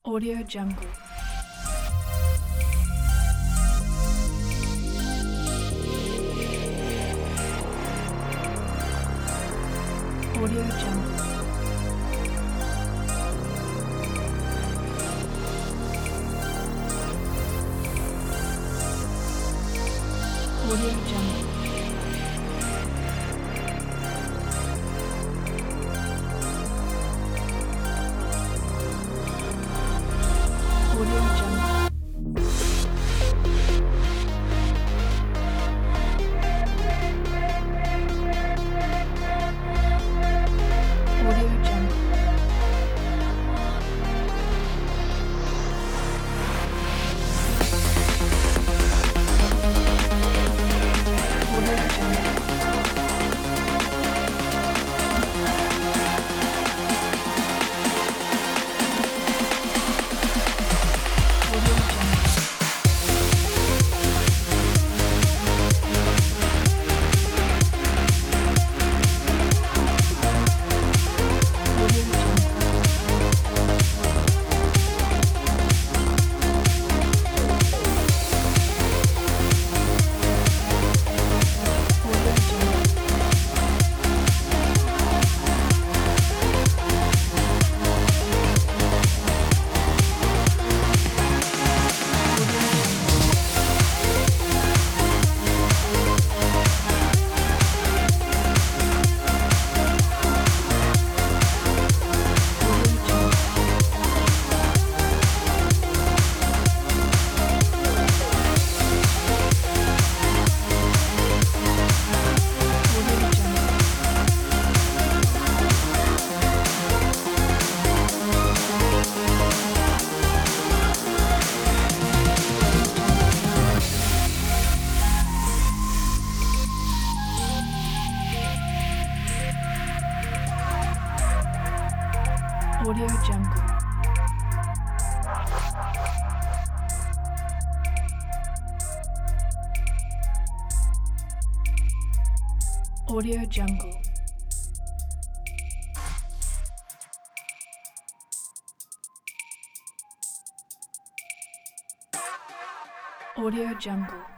Audio Jungle. Audio Jungle. Audio Jungle. Audio Jungle. Audio Jungle. Audio Jungle. Audio Jungle. Audio Jungle. Audio Jungle. Audio Jungle. Audio Jungle. Audio Jungle. Audio Jungle. Audio Jungle.